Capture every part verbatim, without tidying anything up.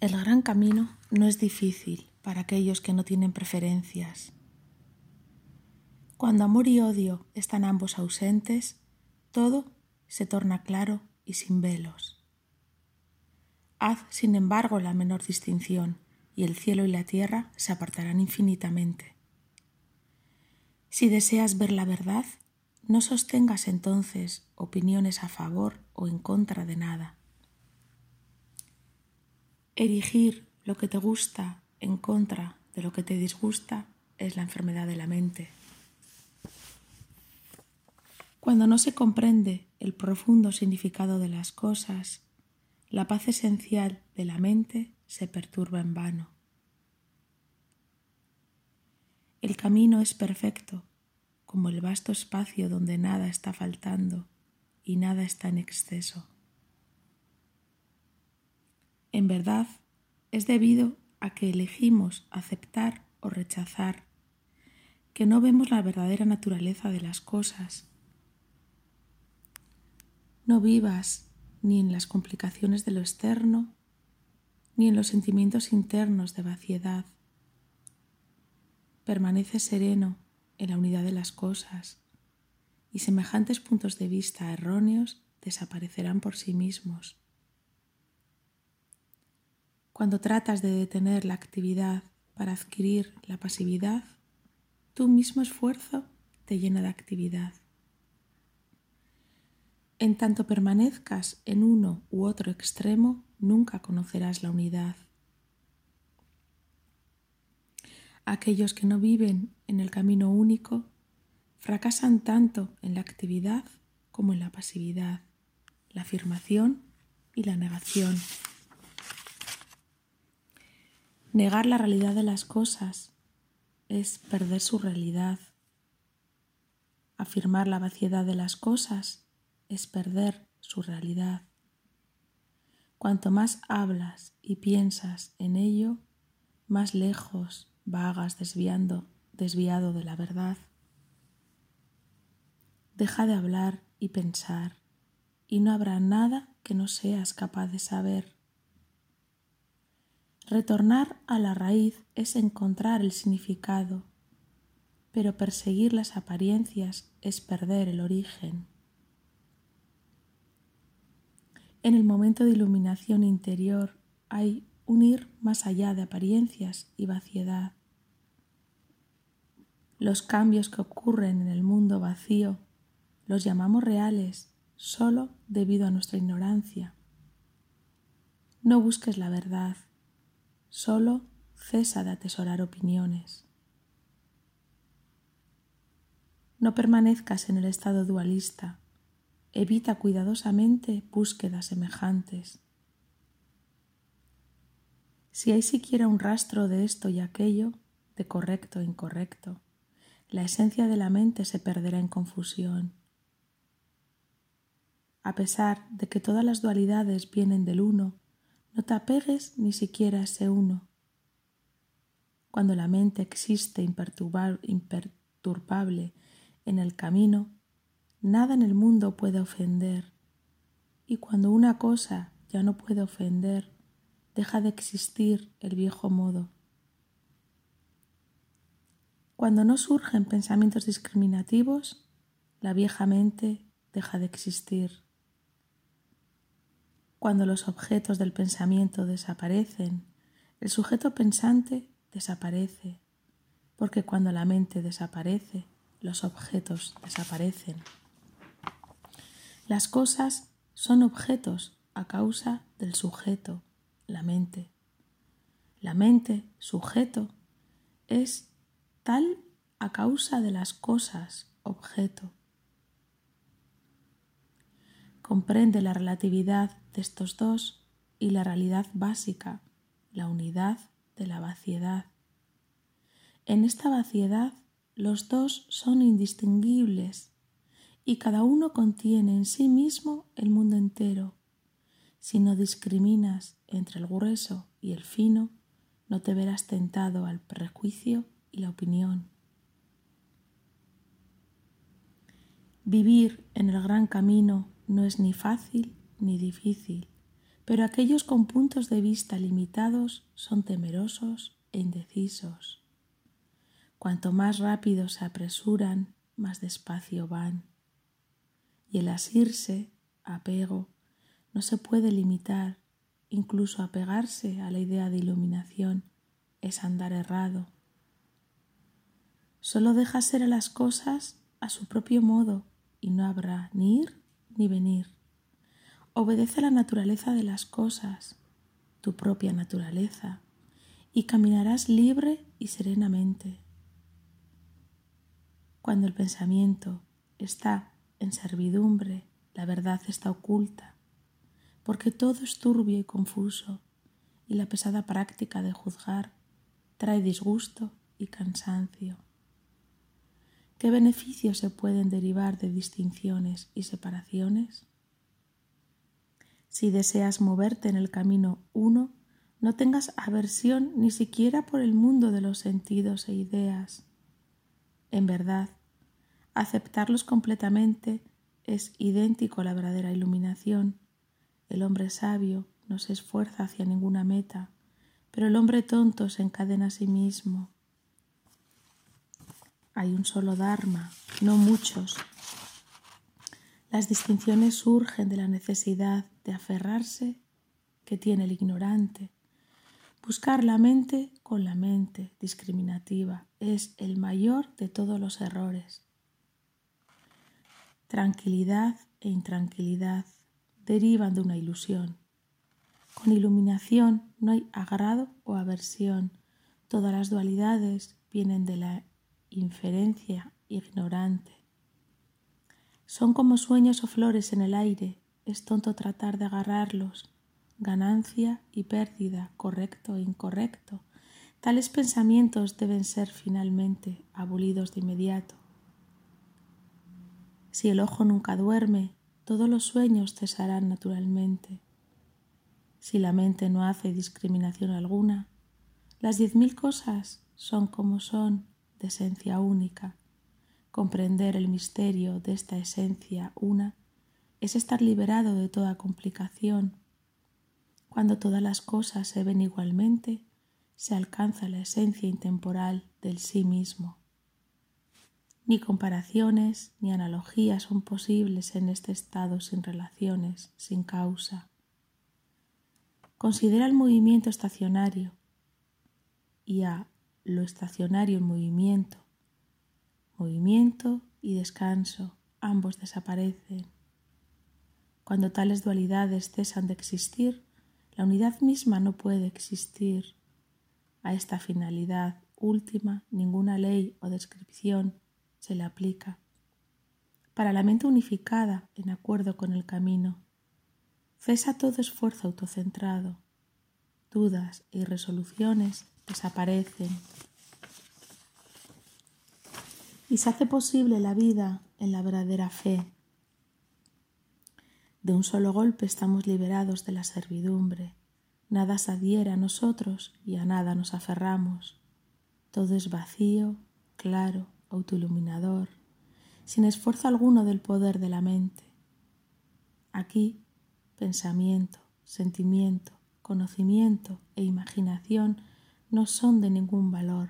El gran camino no es difícil para aquellos que no tienen preferencias. Cuando amor y odio están ambos ausentes, todo se torna claro y sin velos. Haz, sin embargo, la menor distinción y el cielo y la tierra se apartarán infinitamente. Si deseas ver la verdad, no sostengas entonces opiniones a favor o en contra de nada. Erigir lo que te gusta en contra de lo que te disgusta es la enfermedad de la mente. Cuando no se comprende el profundo significado de las cosas, la paz esencial de la mente se perturba en vano. El camino es perfecto, como el vasto espacio donde nada está faltando y nada está en exceso. En verdad, es debido a que elegimos aceptar o rechazar, que no vemos la verdadera naturaleza de las cosas. No vivas ni en las complicaciones de lo externo, ni en los sentimientos internos de vaciedad. Permanece sereno en la unidad de las cosas y semejantes puntos de vista erróneos desaparecerán por sí mismos. Cuando tratas de detener la actividad para adquirir la pasividad, tu mismo esfuerzo te llena de actividad. En tanto permanezcas en uno u otro extremo, nunca conocerás la unidad. Aquellos que no viven en el camino único fracasan tanto en la actividad como en la pasividad, la afirmación y la negación. Negar la realidad de las cosas es perder su realidad. Afirmar la vaciedad de las cosas es perder su realidad. Cuanto más hablas y piensas en ello, más lejos vagas desviando, desviado de la verdad. Deja de hablar y pensar, y no habrá nada que no seas capaz de saber. Retornar a la raíz es encontrar el significado, pero perseguir las apariencias es perder el origen. En el momento de iluminación interior hay un ir más allá de apariencias y vaciedad. Los cambios que ocurren en el mundo vacío los llamamos reales solo debido a nuestra ignorancia. No busques la verdad, solo cesa de atesorar opiniones. No permanezcas en el estado dualista, evita cuidadosamente búsquedas semejantes. Si hay siquiera un rastro de esto y aquello, de correcto e incorrecto, la esencia de la mente se perderá en confusión. A pesar de que todas las dualidades vienen del uno, no te apegues ni siquiera a ese uno. Cuando la mente existe imperturbable en el camino, nada en el mundo puede ofender, y cuando una cosa ya no puede ofender, deja de existir el viejo modo. Cuando no surgen pensamientos discriminativos, la vieja mente deja de existir. Cuando los objetos del pensamiento desaparecen, el sujeto pensante desaparece, porque cuando la mente desaparece, los objetos desaparecen. Las cosas son objetos a causa del sujeto, la mente. La mente, sujeto, es tal a causa de las cosas, objeto. Comprende la relatividad de estos dos y la realidad básica, la unidad de la vaciedad. En esta vaciedad los dos son indistinguibles y cada uno contiene en sí mismo el mundo entero. Si no discriminas entre el grueso y el fino, no te verás tentado al prejuicio y la opinión. Vivir en el gran camino no es ni fácil ni difícil, pero aquellos con puntos de vista limitados son temerosos e indecisos. Cuanto más rápido se apresuran, más despacio van. Y el asirse, apego, no se puede limitar, incluso apegarse a la idea de iluminación es andar errado. Solo deja ser a las cosas a su propio modo y no habrá ni ir ni venir. Obedece a la naturaleza de las cosas, tu propia naturaleza, y caminarás libre y serenamente. Cuando el pensamiento está en servidumbre, la verdad está oculta, porque todo es turbio y confuso, y la pesada práctica de juzgar trae disgusto y cansancio. ¿Qué beneficios se pueden derivar de distinciones y separaciones? Si deseas moverte en el camino uno, no tengas aversión ni siquiera por el mundo de los sentidos e ideas. En verdad, aceptarlos completamente es idéntico a la verdadera iluminación. El hombre sabio no se esfuerza hacia ninguna meta, pero el hombre tonto se encadena a sí mismo. Hay un solo Dharma, no muchos. Las distinciones surgen de la necesidad de aferrarse que tiene el ignorante. Buscar la mente con la mente discriminativa es el mayor de todos los errores. Tranquilidad e intranquilidad derivan de una ilusión. Con iluminación no hay agrado o aversión. Todas las dualidades vienen de la inferencia ignorante. Son como sueños o flores en el aire. Es tonto tratar de agarrarlos. Ganancia y pérdida, correcto e incorrecto. Tales pensamientos deben ser finalmente abolidos de inmediato. Si el ojo nunca duerme, todos los sueños cesarán naturalmente. Si la mente no hace discriminación alguna, las diez mil cosas son como son, de esencia única. Comprender el misterio de esta esencia una es estar liberado de toda complicación. Cuando todas las cosas se ven igualmente, se alcanza la esencia intemporal del sí mismo. Ni comparaciones ni analogías son posibles en este estado sin relaciones, sin causa. Considera el movimiento estacionario y a lo estacionario en movimiento. Movimiento y descanso, ambos desaparecen. Cuando tales dualidades cesan de existir, la unidad misma no puede existir. A esta finalidad última, ninguna ley o descripción se le aplica. Para la mente unificada, en acuerdo con el camino, cesa todo esfuerzo autocentrado. Dudas e irresoluciones desaparecen. Y se hace posible la vida en la verdadera fe. De un solo golpe estamos liberados de la servidumbre. Nada se adhiere a nosotros y a nada nos aferramos. Todo es vacío, claro, autoiluminador, sin esfuerzo alguno del poder de la mente. Aquí, pensamiento, sentimiento, conocimiento e imaginación no son de ningún valor.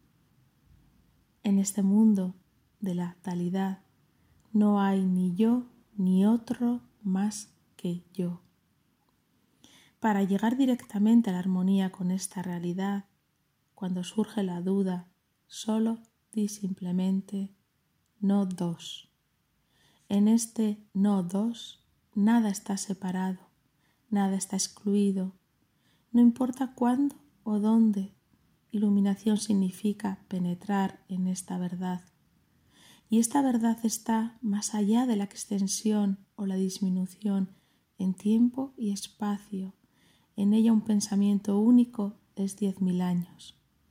En este mundo de la talidad no hay ni yo ni otro más que yo. Para llegar directamente a la armonía con esta realidad, cuando surge la duda, solo di simplemente no dos. En este no dos, nada está separado, nada está excluido. No importa cuándo o dónde, iluminación significa penetrar en esta verdad. Y esta verdad está más allá de la extensión o la disminución en tiempo y espacio. En ella un pensamiento único es diez mil años.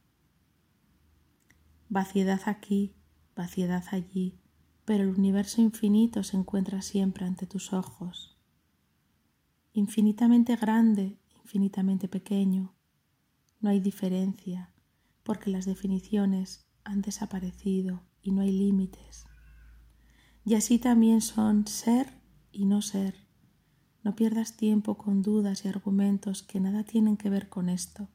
Vaciedad aquí, vaciedad allí, pero el universo infinito se encuentra siempre ante tus ojos. Infinitamente grande, infinitamente pequeño. No hay diferencia, porque las definiciones han desaparecido y no hay límites. Y así también son ser y no ser. No pierdas tiempo con dudas y argumentos que nada tienen que ver con esto.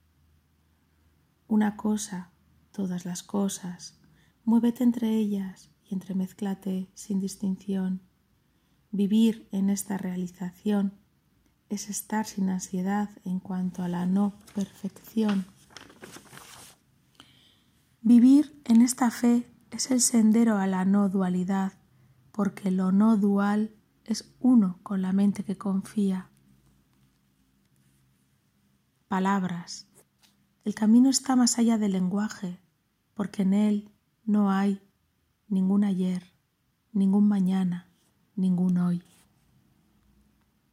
Una cosa, todas las cosas, muévete entre ellas y entremézclate sin distinción. Vivir en esta realización es estar sin ansiedad en cuanto a la no perfección. Vivir en esta fe es el sendero a la no dualidad, porque lo no dual es uno con la mente que confía. Palabras. El camino está más allá del lenguaje, porque en él no hay ningún ayer, ningún mañana, ningún hoy.